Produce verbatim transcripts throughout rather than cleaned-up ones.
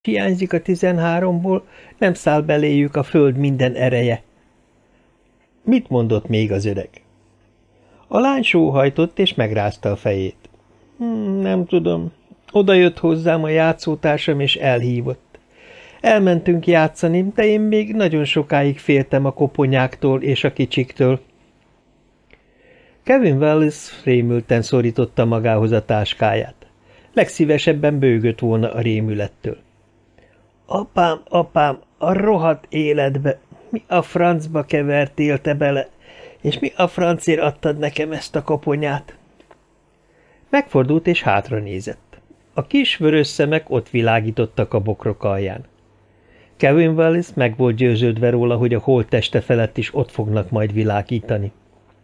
hiányzik a tizenháromból, nem száll beléjük a föld minden ereje. Mit mondott még az öreg? A lány sóhajtott és megrázta a fejét. Hmm, nem tudom. Oda jött hozzám a játszótársam és elhívott. Elmentünk játszani, de én még nagyon sokáig féltem a koponyáktól és a kicsiktől. Kevin Wallace rémülten szorította magához a táskáját. Legszívesebben bőgött volna a rémülettől. Apám, apám, a rohadt életbe, mi a francba kevertél te bele, és mi a francért adtad nekem ezt a koponyát? Megfordult és hátra nézett. A kis vörös szemek ott világítottak a bokrok alján. Kevin Wallace meg volt győződve róla, hogy a holtteste felett is ott fognak majd világítani.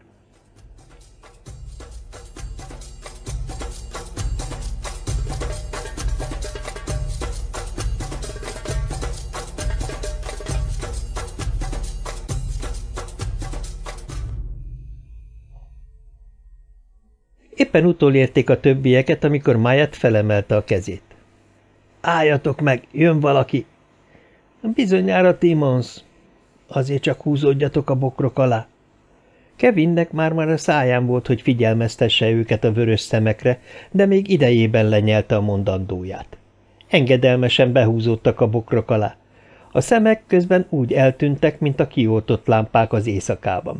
Éppen utolérték a többieket, amikor Myatt felemelte a kezét. Álljatok meg, jön valaki! Bizonyára Timmons. Azért csak húzódjatok a bokrok alá. Kevinnek már-már a száján volt, hogy figyelmeztesse őket a vörös szemekre, de még idejében lenyelte a mondandóját. Engedelmesen behúzódtak a bokrok alá. A szemek közben úgy eltűntek, mint a kioltott lámpák az éjszakában.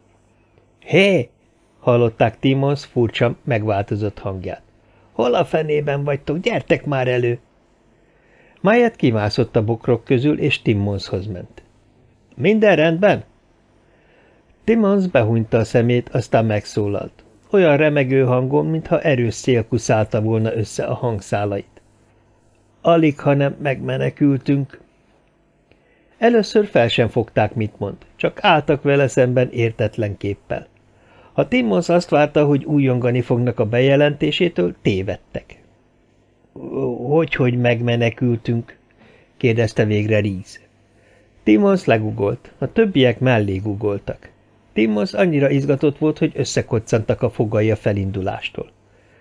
Hé! Hallották Timmons furcsa, megváltozott hangját. Hol a fenében vagytok? Gyertek már elő! Myatt kimászott a bokrok közül, és Timmonshoz ment. Minden rendben? Timmons behúnyta a szemét, aztán megszólalt. Olyan remegő hangon, mintha erős szél kuszálta volna össze a hangszálait. Alig, ha nem megmenekültünk. Először fel sem fogták, mit mond, csak álltak vele szemben értetlen képpel. Ha Timmons azt várta, hogy újongani fognak a bejelentésétől, tévedtek. Hogy, hogy megmenekültünk? Kérdezte végre Reese. Timmons legugolt, a többiek mellé gugoltak. Timmons annyira izgatott volt, hogy összekoccantak a fogai a felindulástól.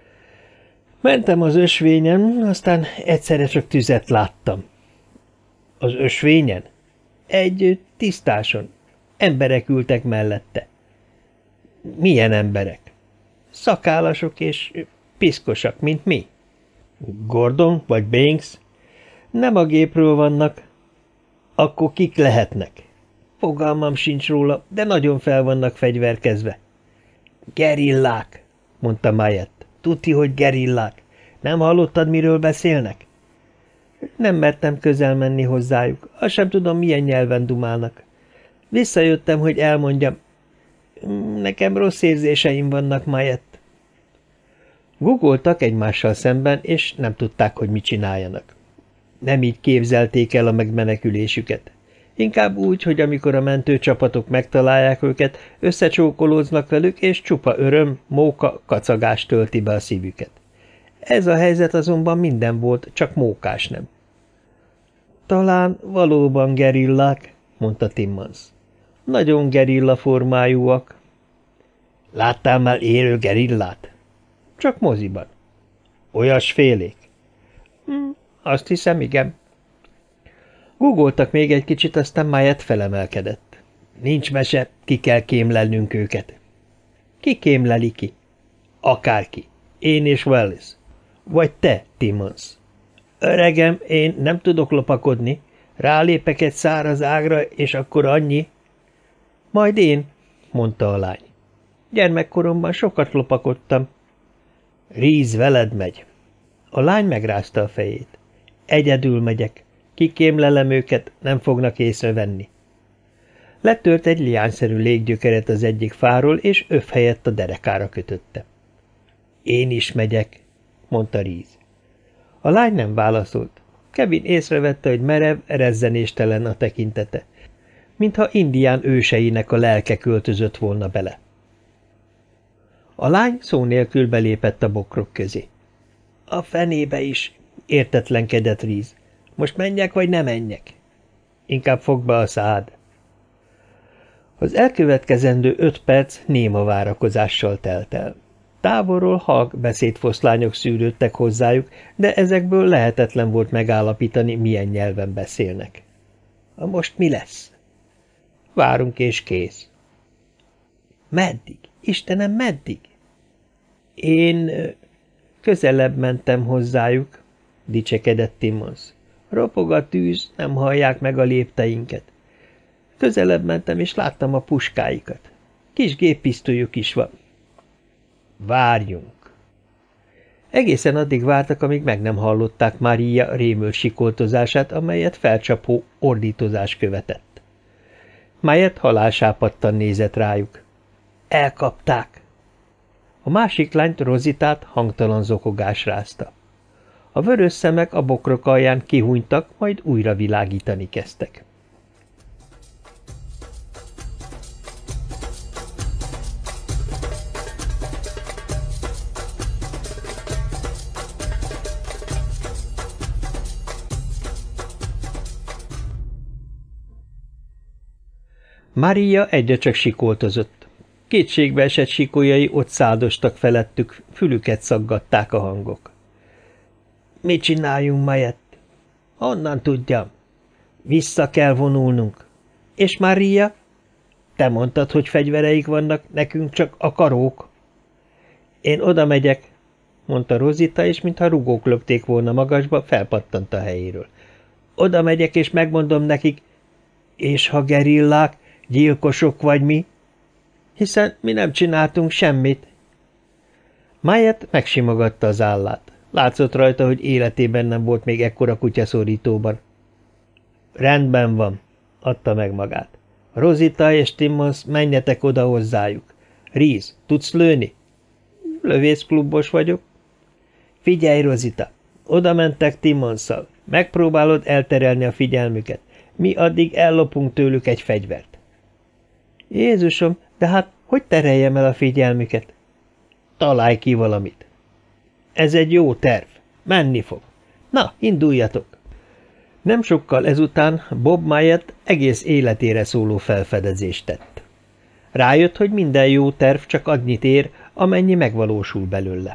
Mentem az ösvényen, aztán egyszerre csak tüzet láttam. Az ösvényen? Egy tisztáson. Emberek ültek mellette. Milyen emberek? Szakállasok és piszkosak, mint mi. Gordon vagy Banks? Nem a gépről vannak. Akkor kik lehetnek? Fogalmam sincs róla, de nagyon fel vannak fegyverkezve. Gerillák, mondta Myatt. Tuti, hogy gerillák. Nem hallottad, miről beszélnek? Nem mertem közel menni hozzájuk. Azt sem tudom, milyen nyelven dumálnak. Visszajöttem, hogy elmondjam. Nekem rossz érzéseim vannak, Myatt. Gugoltak egymással szemben, és nem tudták, hogy mit csináljanak. Nem így képzelték el a megmenekülésüket. Inkább úgy, hogy amikor a mentőcsapatok megtalálják őket, összecsókolóznak velük, és csupa öröm, móka, kacagás tölti be a szívüket. Ez a helyzet azonban minden volt, csak mókás nem. Talán valóban gerillák, mondta Timmons. Nagyon gerilla formájúak. Láttál már élő gerillát? Csak moziban. Olyasfélék? Hm, azt hiszem, igen. Gugoltak még egy kicsit, aztán Myatt felemelkedett. Nincs mese, ki kell kémlelnünk őket. Ki kémleli ki? Akárki. Én és Wallace. Vagy te, Timmons. Öregem, én nem tudok lopakodni. Rálépek egy száraz ágra, és akkor annyi. Majd én, mondta a lány. Gyermekkoromban sokat lopakodtam. Reese veled megy. A lány megrázta a fejét. Egyedül megyek. Kikémlelem őket, nem fognak észrevenni. Letört egy liánszerű léggyökeret az egyik fáról, és öv helyett a derekára kötötte. Én is megyek, mondta Reese. A lány nem válaszolt. Kevin észrevette, hogy merev, rezzenéstelen a tekintete, mintha indián őseinek a lelke költözött volna bele. A lány szó nélkül belépett a bokrok közé. A fenébe is, értetlenkedett Reese. Most menjek, vagy ne menjek? Inkább fogd be a szád. Az elkövetkezendő öt perc néma várakozással telt el. Távolról halk beszédfoszlányok szűrődtek hozzájuk, de ezekből lehetetlen volt megállapítani, milyen nyelven beszélnek. Most mi lesz? Várunk és kész. Meddig? Istenem, meddig? Én közelebb mentem hozzájuk, dicsekedett Timmons. Ropog a tűz, nem hallják meg a lépteinket. Közelebb mentem, és láttam a puskáikat. Kis géppisztolyuk is van. Várjunk. Egészen addig vártak, amíg meg nem hallották Maria rémült sikoltozását, amelyet felcsapó ordítozás követett. Mayet halálsápadtan nézett rájuk. Elkapták. A másik lányt, Rositát hangtalan zokogás rázta. A vörös szemek a bokrok alján kihúnytak, majd újra világítani kezdtek. Maria egyre csak sikoltozott. Kétségbe esett sikolyai ott száldostak felettük, fülüket szaggatták a hangok. – Mit csináljunk, Mayet? – Honnan tudjam? – Vissza kell vonulnunk. – És Maria? – Te mondtad, hogy fegyvereik vannak, nekünk csak a karók. – Én oda megyek – mondta Rosita, és mintha rugók lökték volna magasba, felpattant a helyéről. – Oda megyek, és megmondom nekik – és ha gerillák, gyilkosok vagy mi? Hiszen mi nem csináltunk semmit. Mayet megsimogatta az állát. Látszott rajta, hogy életében nem volt még ekkora kutyaszorítóban. Rendben van, adta meg magát. Rosita és Timmons, menjetek oda hozzájuk. Reese, tudsz lőni? Lövészklubos vagyok. Figyelj, Rosita, oda mentek Timmonsszal. Megpróbálod elterelni a figyelmüket. Mi addig ellopunk tőlük egy fegyvert. Jézusom, de hát hogy tereljem el a figyelmüket? Találj ki valamit. Ez egy jó terv. Menni fog. Na, induljatok. Nem sokkal ezután Bob Mayet egész életére szóló felfedezést tett. Rájött, hogy minden jó terv csak annyit ér, amennyi megvalósul belőle.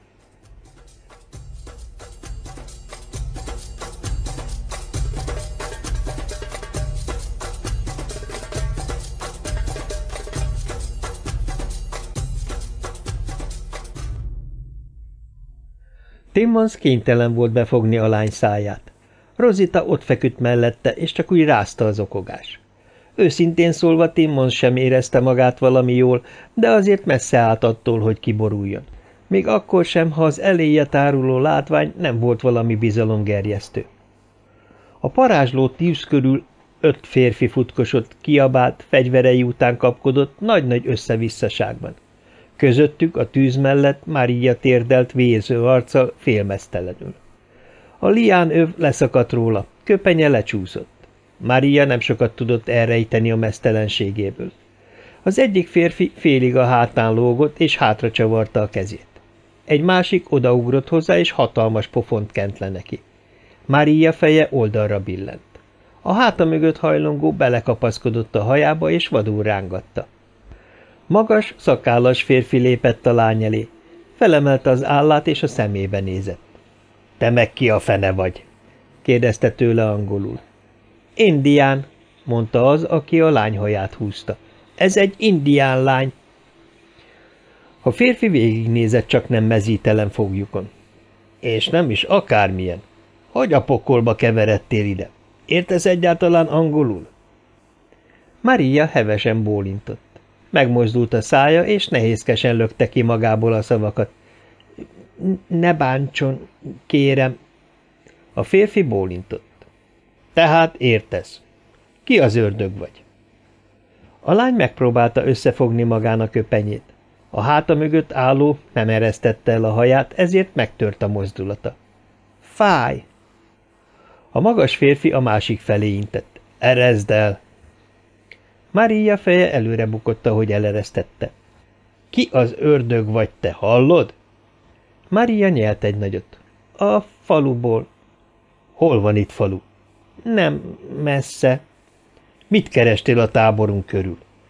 Timmons kénytelen volt befogni a lány száját. Rosita ott feküdt mellette, és csak úgy rázta az okogás. Őszintén szólva Timmons sem érezte magát valami jól, de azért messze állt attól, hogy kiboruljon. Még akkor sem, ha az eléje táruló látvány nem volt valami bizalomgerjesztő. A parázsló tűz körül öt férfi futkosott, kiabált, fegyverei után kapkodott nagy-nagy összevisszaságban. Közöttük a tűz mellett Maria térdelt vérző arccal félmeztelenül. A liánöv leszakadt róla, köpenye lecsúszott. Maria nem sokat tudott elrejteni a meztelenségéből. Az egyik férfi félig a hátán lógott, és hátra csavarta a kezét. Egy másik odaugrott hozzá, és hatalmas pofont kent le neki. Maria feje oldalra billent. A háta mögött hajlongó belekapaszkodott a hajába, és vadul rángatta. Magas, szakállas férfi lépett a lány elé. Felemelte az állát, és a szemébe nézett. – Te meg ki a fene vagy? – kérdezte tőle angolul. – Indián – mondta az, aki a lány haját húzta. – Ez egy indián lány. A férfi végignézett csak nem mezítelen foglyukon. – És nem is akármilyen. Hogy a pokolba keveredtél ide? Értesz egyáltalán angolul? Maria hevesen bólintott. Megmozdult a szája, és nehézkesen lökte ki magából a szavakat. – Ne bántson, kérem. A férfi bólintott. – Tehát értesz. Ki az ördög vagy? A lány megpróbálta összefogni magának köpenyét. A háta mögött álló nem eresztette el a haját, ezért megtört a mozdulata. – Fáj! A magas férfi a másik felé intett. – Ereszd el! Maria feje előre bukott, ahogy eleresztette. – Ki az ördög vagy, te hallod? Maria nyelt egy nagyot. – A faluból. – Hol van itt falu? – Nem messze. – Mit kerestél a táborunk körül?